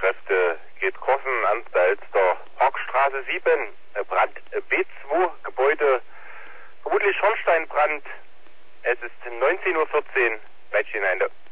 Rettungskräfte geht Kossen an der Elster. Parkstraße 7, Brand B2, Gebäude, vermutlich Schornsteinbrand. Es ist 19:14 Uhr, Mädchen eine.